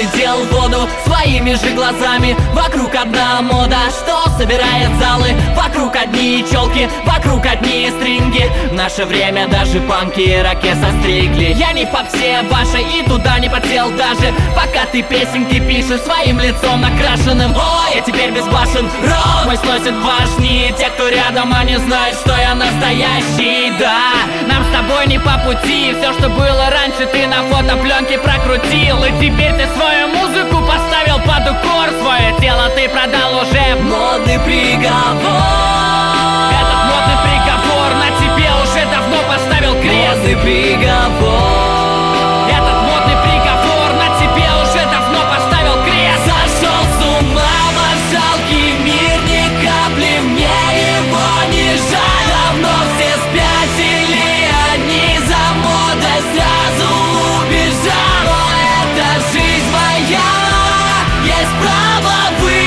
глядел в воду своими же глазами. Вокруг одна мода, что собирает залы. Вокруг одни челки, вокруг одни стринги. В наше время даже панки и раке состригли. Я не в попсе вашей и туда не подсел даже, пока ты песенки пишешь своим лицом накрашенным. О, я теперь безбашен, рот мой сносит башни. Те, кто рядом, они знают, что я настоящий. Да, нам с тобой не по пути. Все, что было раньше, ты на фотопленке прокрутил. И теперь ты свою музыку поставил под укор. Свое тело ты продал уже в модный приговор. Этот модный приговор на тебе уже давно поставил крест. Модный приговор. Этот модный приговор на тебе уже давно поставил крест. Сошел с ума ваш жалкий мир, ни капли мне его не жаль. Давно все спятили, они за модой сразу убежали. Но это жизнь моя, есть право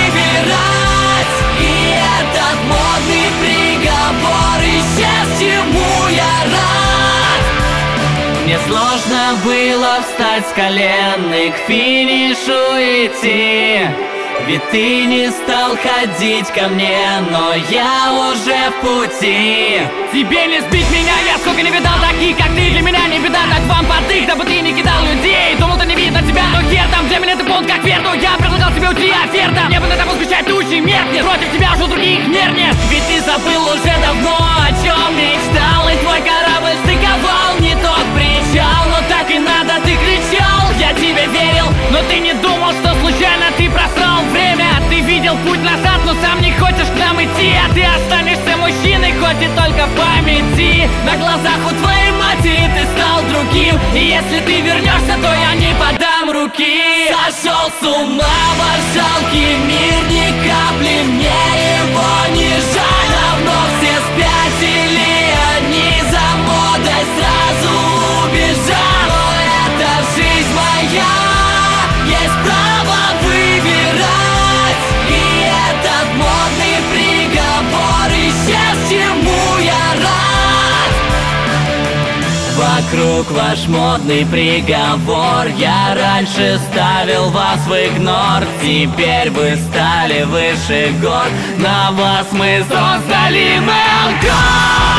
выбирать. И этот модный приговор исчез, чему я рад. Мне сложно было встать с колен и к финишу идти, ведь ты не стал ходить ко мне, но я уже в пути. Тебе не сбить меня, я сколько не видал таких, как ты. Для меня не беда дать вам подых, дабы ты не кидал людей. Думал, ты не видно тебя, но хер там, для меня ты полон как верту. Я предлагал тебе уйти, оферта. Небо над тобой сгущать тучи, меркнет. Против тебя уже других мер нет. Ведь ты забыл уже давно, о чем мечтал. И твой корабль стыковал не тот причал. Но так и надо, ты кричал, я тебе верил. Но ты не думал, что случайно ты просрал время. Ты видел путь назад, но сам не хочешь к нам идти. А ты останешься мужчиной, хоть и только в памяти. На глазах у твоей матери ты стал другим. И если ты вернешься, то я не подам руки. Сошел с ума ваш жалкий мир, ни капли мне его не жаль. Давно все спятили, они за модой сразу убежали. Но это жизнь моя, есть право выбирать. И этот модный приговор исчез, чему я рад. Вокруг ваш модный приговор. Я раньше ставил вас в игнор, теперь вы стали выше гор. На вас мы создали мелкор.